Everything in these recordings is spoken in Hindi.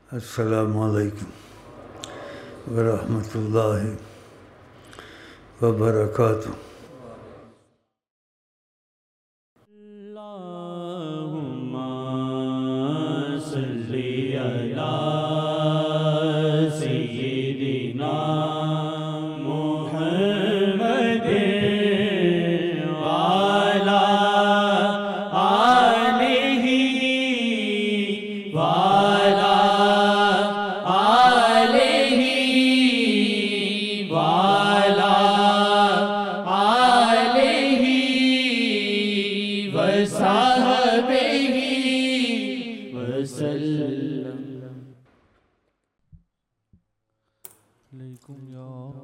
अस्सलामु अलैकुम वरहमतुल्लाहि वबरकातुहू। अल्लाहुम्मा सल्ली अला सय्यिदिना मुहम्मदिन व अला आलिहि व अला आलिहि व अला आलिहि वसहबिहि वसल्लम। अलैकुम या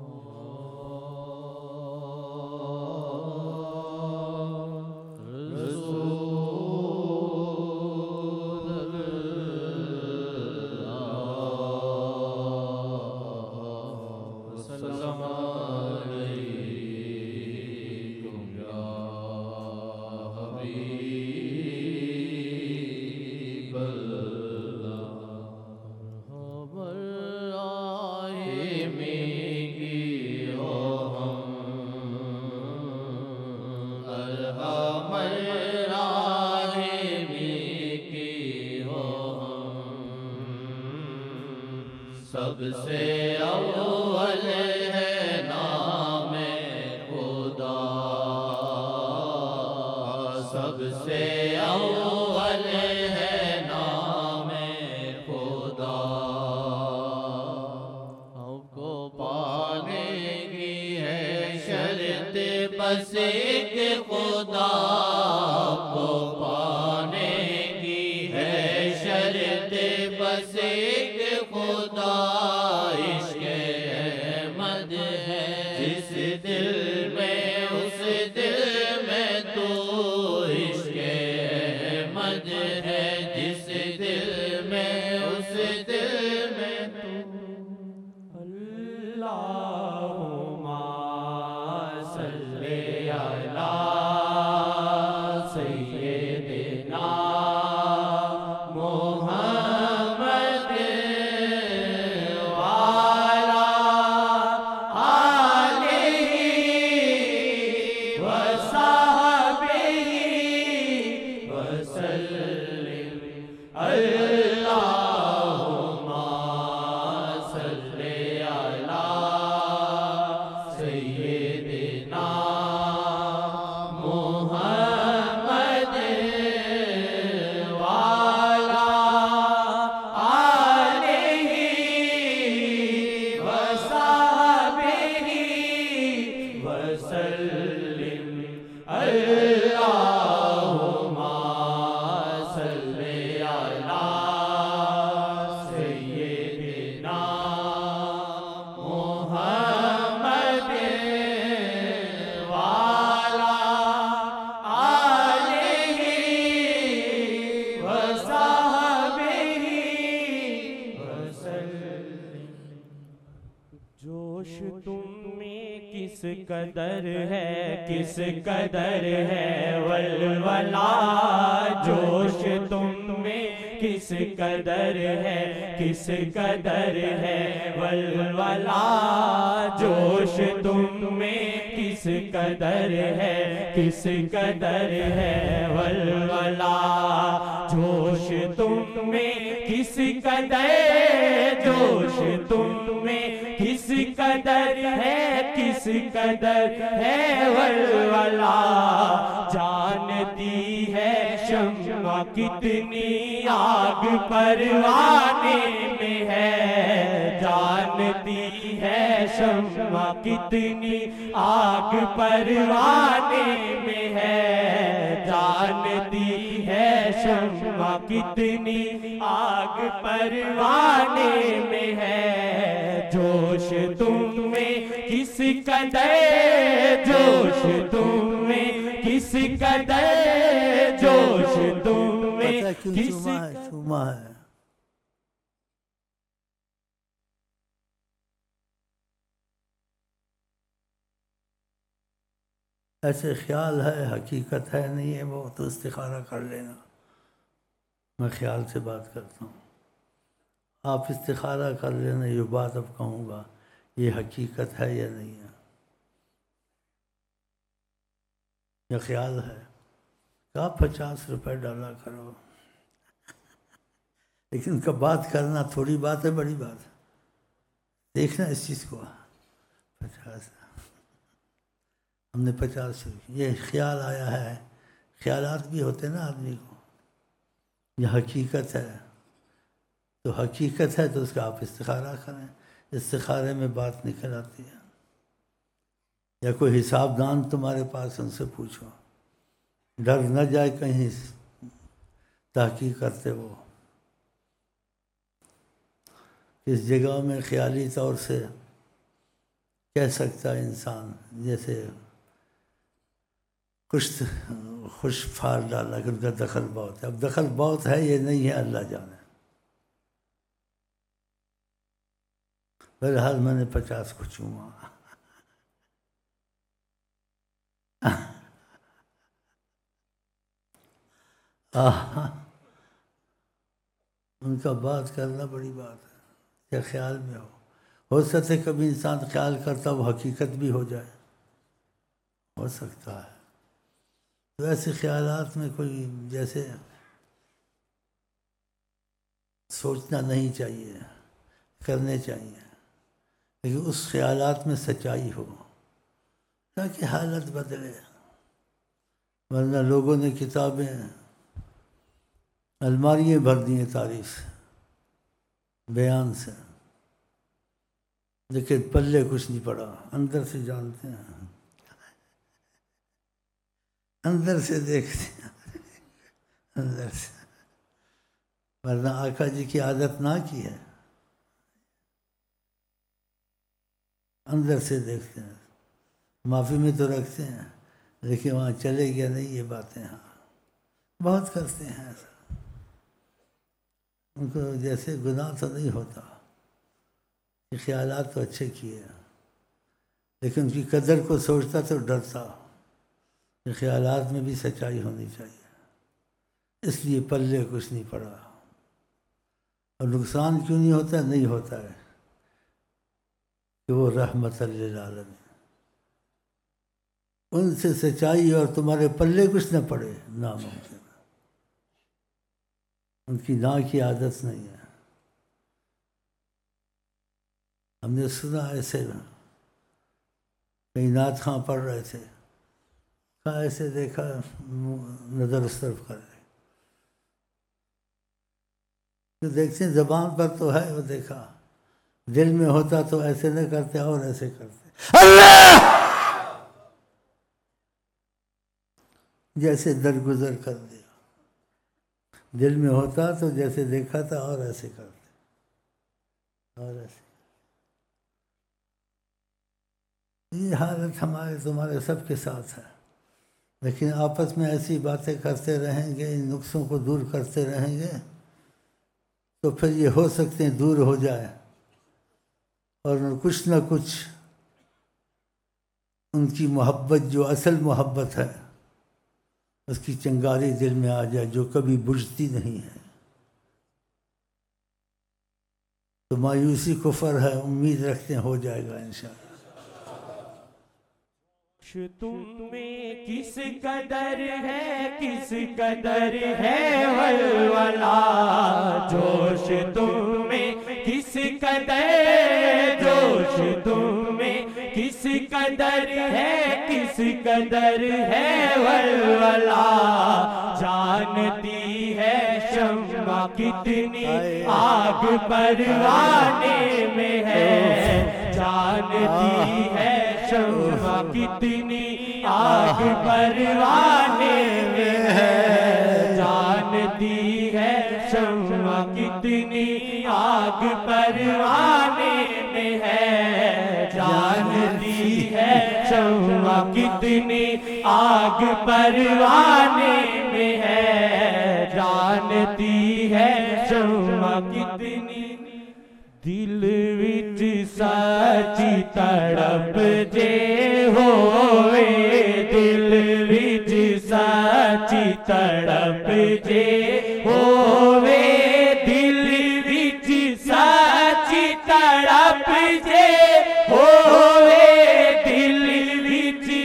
सबसे अव्वल है नाम खुदा, सबसे अव्वल है नाम खुदा। आपको पाने की है शर्त बस एक खुदा, आपको पाने की है शर्त बस एक खुदा। इश्क़ अहमद है जिस दिल में उस दिल में तू, इश्क़ अहमद है जिस दिल में उस दिल में तू। अल्लाहुम्मा सल्ली अला सय्यिदिना जोश तुम में किस कदर है, किस कदर है वलवला। जोश तुम में किस कदर है, किस कदर है वलवला। जोश तुम में किस कदर है, किस कदर है वलवला। जोश तुम में किस कदर, जोश तुम में किस कदर है, किस कदर है वलवला। जानती है शम्मा कितनी आग परवाने में है, जानती है शम्मा कितनी आग परवाने में है। जानती है शम्मा कितनी आग परवाने में है। जोश तुम में किस कदर, जोश तुम में किस कदर, जोश तुम में किस शुमा है। ऐसे ख्याल है, हकीकत है नहीं है, वो तो इस्तिखारा कर लेना। मैं ख्याल से बात करता हूँ। आप इस्तिखारा कर लेना, ये बात अब कहूँगा ये हकीकत है या नहीं है, या ख्याल है। कहा 50 रुपये डाला करो, लेकिन कब बात करना थोड़ी बात है, बड़ी बात है। देखना इस चीज़ को, 50 हमने 50 ये ख्याल आया है। ख्यालात भी होते ना आदमी को, ये हकीकत है तो हकीकत है तो उसका आप इस्तिखारा करें, इस्तिखारे में बात निकल आती है। या कोई हिसाबदान तुम्हारे पास, उनसे पूछो, डर न जाए कहीं तहकीक करते वो किस जगह में ख्याली तौर से कह सकता है इंसान, जैसे खुश फार डाला कि उनका दखल बहुत है। अब दखल बहुत है ये नहीं है, अल्लाह जाने। बहरहाल मैंने 50 को चूमा। उनका बात करना बड़ी बात है, क्या ख्याल में हो सकता है कभी इंसान ख्याल करता वो हकीकत भी हो जाए, हो सकता है। तो ऐसे ख्यालात में कोई जैसे सोचना नहीं चाहिए, करने चाहिए, लेकिन उस ख्यालात में सच्चाई हो ताकि हालत बदले। वरना लोगों ने किताबें अलमारियाँ भर दी हैं तारीफ से, बयान से, लेकिन पल्ले कुछ नहीं पड़ा। अंदर से जानते हैं, अंदर से देखते हैं, अंदर से। वरना आका जी की आदत ना की है, अंदर से देखते हैं। माफ़ी में तो रखते हैं, लेकिन वहाँ चले गया नहीं ये बातें। हाँ, बहुत करते हैं ऐसा। उनको जैसे गुनाह तो नहीं होता, ये ख्यालात तो अच्छे किए, लेकिन उनकी कदर को सोचता तो डरता। ये ख्यालात में भी सच्चाई होनी चाहिए, इसलिए पल्ले कुछ नहीं पड़ा। और नुकसान क्यों नहीं होता? नहीं होता है कि वो रहमतल लिल आलमीन, उनसे सच्चाई और तुम्हारे पल्ले कुछ न पड़े, नामुमकिन। उनकी ना की आदत नहीं है। हमने सुना ऐसे कहीं नात खां पढ़ रहे थे, कहा ऐसे देखा, नज़र उस तरफ कर रहे, तो देखते हैं ज़बान पर तो है, वो देखा, दिल में होता तो ऐसे न करते और ऐसे करते। अल्लाह जैसे दरगुजर कर दिया, दिल में होता तो जैसे देखा था और ऐसे करते, और ऐसे। ये हालत हमारे तुम्हारे सबके साथ है। लेकिन आपस में ऐसी बातें करते रहेंगे, इन नुक्सों को दूर करते रहेंगे, तो फिर ये हो सकते हैं दूर हो जाए, और कुछ न कुछ उनकी मोहब्बत, जो असल मोहब्बत है, उसकी चिंगारी दिल में आ जाए, जो कभी बुझती नहीं है। तो मायूसी कुफर है, उम्मीद रखते हैं हो जाएगा इंशाअल्लाह। तुम में किस कदर है, किस कदर है वलवला, जोश तुम में किस कदर, जोश तुम में किस कदर है, किस कदर है वलवला। जानती है शम्मा कितनी आग परवाने में है, जानती है शम्मा कितनी आग परवाने में है, जानती है शम्मा कितनी आग परवाने में है, जानती है शम्मा कितनी आग परवाने में है, जानती है शम्मा कितनी। दिल विच सच्ची तड़प जे होवे, दिल विच सच्ची तड़प जे होवे, दिल विच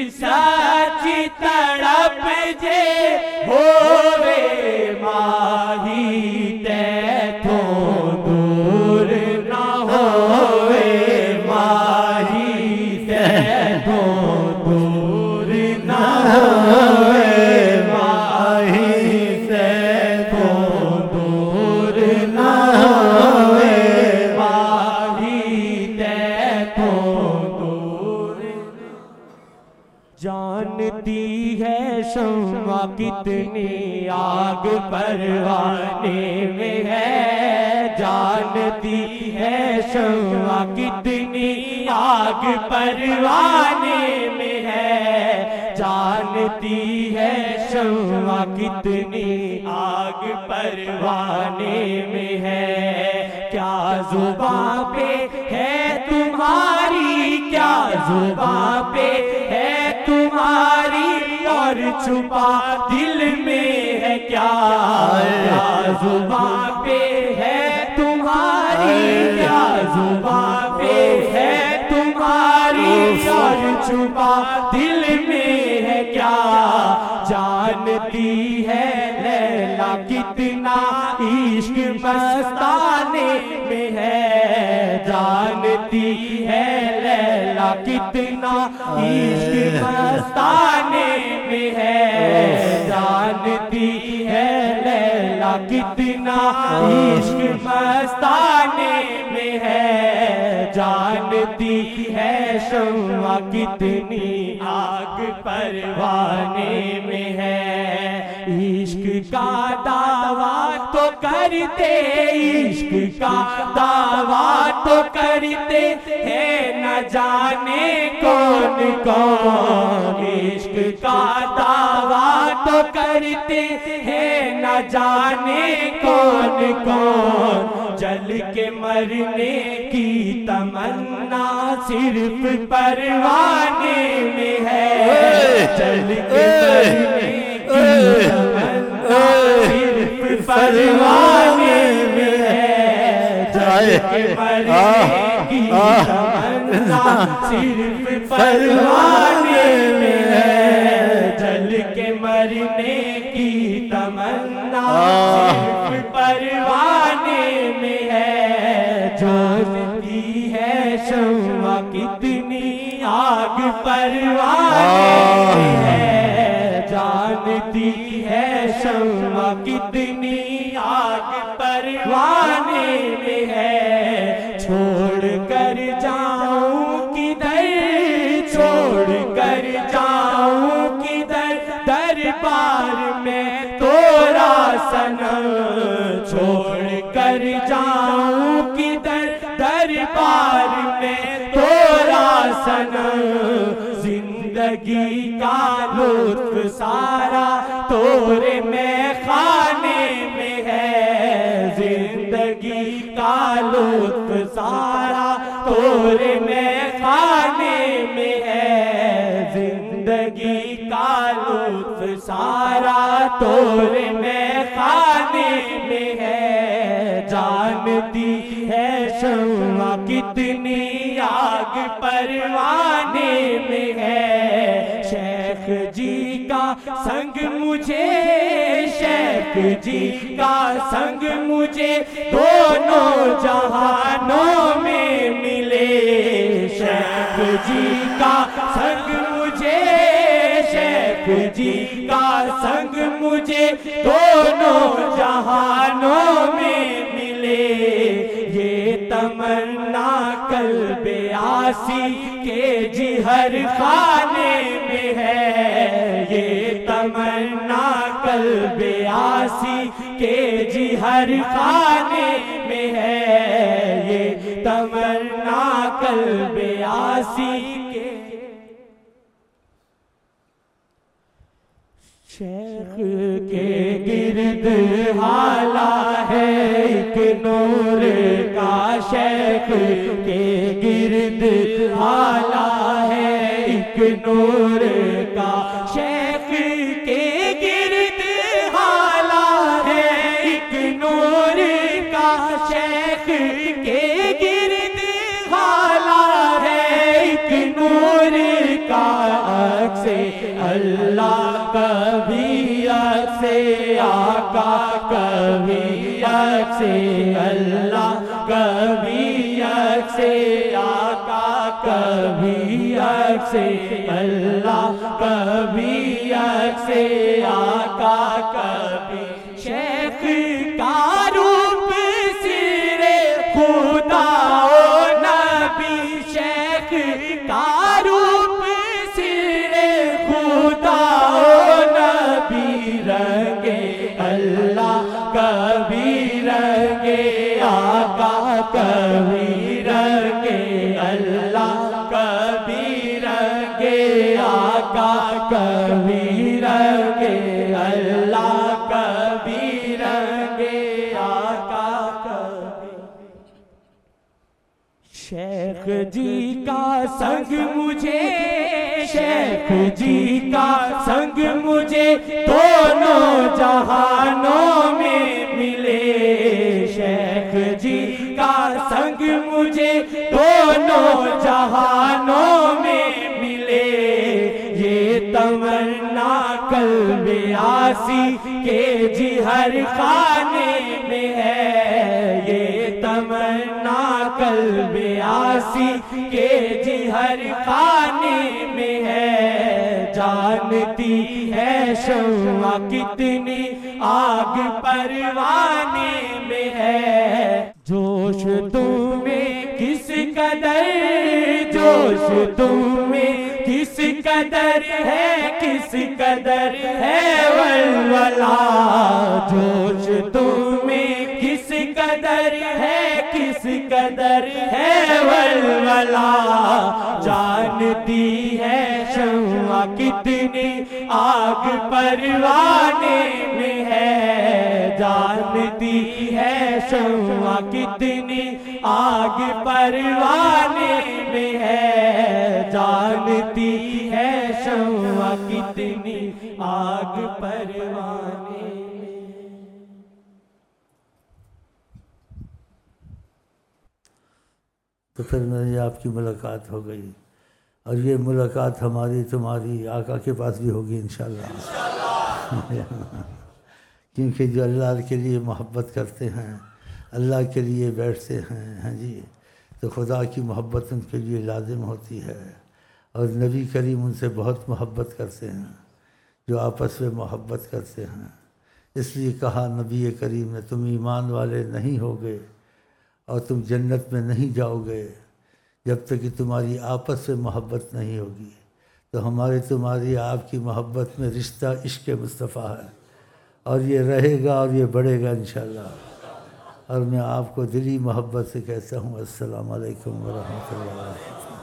सच्ची तड़प जे होवे माही तैथों दूर ना होवे माही तैथों दूर ना होवे माही तैथों दूर ना होवे माही तैथों दूर। जानती है शम्मा कितनी आग परवाने में है, जानती है शम्मा कितनी आग परवाने में है, जानती है शम्मा कितनी आग परवाने में है। क्या जुबां पे है तुम्हारी, क्या जुबां पे है तुम्हारी, और छुपा दिल में है क्या, क्या जुबां पे है तुम्हारी, क्या जुबां पे है तुम्हारी, और छुपा दिल में है क्या। जानती है लैला कितना इश्क मस्ताने में है, जानती है लैला कितना इश्क मस्ताने में है, जानती है लैला कितना इश्क मस्ताने में है, जानती है शम्मा कितनी आग परवाने में है। इश्क का दावा तो करते, इश्क का दावा तो करते हैं न जाने कौन कौन, इश्क का दावा तो करते हैं न जाने कौन कौन। जल के मरने की तमन्ना सिर्फ परवाने में है, जल के मरने की तमन्ना सिर्फ परवाने में है, जल के मरने की तमन्ना सिर्फ परवाने में है, जल के मरने की तमन्ना सिर्फ परवाने में है। जानती है शम्मा कितनी आग परवाने में है, जानती है शम्मा कितनी आग परवाने में है। छोड़ कर जाऊं किधर, छोड़ कर जाऊं किधर, दरबार में तोरा सनम, छोड़ कर जाऊं किधर, दरबार में तोरा सनम। जिंदगी का लुत्फ सारा तोरे में खाने में है, जिंदगी का लुत्फ सारा तोरे में खाने में है, जिंदगी का लुत्फ सारा तोरे में खाने में है। जानती है शम्मा कितनी आग परवाने में है। शेख जी का संग मुझे, शेख जी का संग मुझे दोनों जहानों में मिले, शेख जी का संग मुझे, शेख जी का संग मुझे दोनों जहानों में मिले। ये तमन्ना कल्बे आसी के जिहर खाने में है, ये तमन्ना कल्बे आसी के जिहर खाने में है, ये तमन्ना कल्बे आसी के। शेख के गिर्द हाला है एक नूर का, शेख के गिर्द हाला है एक नूर का, शेख के गिर्द हाला है एक नूर का, शेख के गिर्द हाला है एक नूर का। अक्स से अल्लाह, कभी से आका, कभी से अल्लाह, कभी से आका, कभी से अल्लाह, कभी से आका, कभी शेख का रूप सिरे खुदा ओ नबी, शेख का रूप सिरे खुदा ओ नबी, रंगे अल्लाह, कभी रंगे आका, कभी रंगे अल्लाह, कभी रंगे आका, कभी रंगे अल्लाह, कभी रंगे आका, कभी। शेख जी का संग मुझे, शेख जी का संग मुझे दोनों जहानों में मिले, शेख जी का संग मुझे दोनों जहानों में मिले, ये तमन्ना कल्बे आसी के जिहर खाने में है, ये तमन्ना कल्बे आसी के जिहर खाने में है, जानती है शम्मा कितनी आग परवाने में है, जोश तुम्हें किस कदर, जोश तुम्हें किस कदर है, किस कदर है वलवला, जोश तुम्हें किस कदर है, किस कदर है वलवला, जानती है शम्मा कितनी आग परवाने में है, जानती है शम्मा कितनी आग परवाने में है, जानती है शम्मा कितनी आग परवाने में। तो फिर मेरी आपकी मुलाकात हो गई, और ये मुलाकात हमारी तुम्हारी आका के पास भी होगी इंशाअल्लाह। क्योंकि जो अल्लाह के लिए मोहब्बत करते हैं, अल्लाह के लिए बैठते हैं, हाँ जी, तो खुदा की मोहब्बत उनके लिए लाजिम होती है, और नबी करीम उनसे बहुत मोहब्बत करते हैं, जो आपस में मोहब्बत करते हैं। इसलिए कहा नबी करीम ने, तुम ईमान वाले नहीं होगे और तुम जन्नत में नहीं जाओगे जब तक कि तुम्हारी आपस में मोहब्बत नहीं होगी। तो हमारे तुम्हारी आपकी मोहब्बत में रिश्ता इश्क़ मुस्तफ़ा है, और ये रहेगा और ये बढ़ेगा इंशाअल्लाह। और मैं आपको दिली मोहब्बत से कहता हूँ अस्सलामु अलैकुम व रहमतुल्लाह।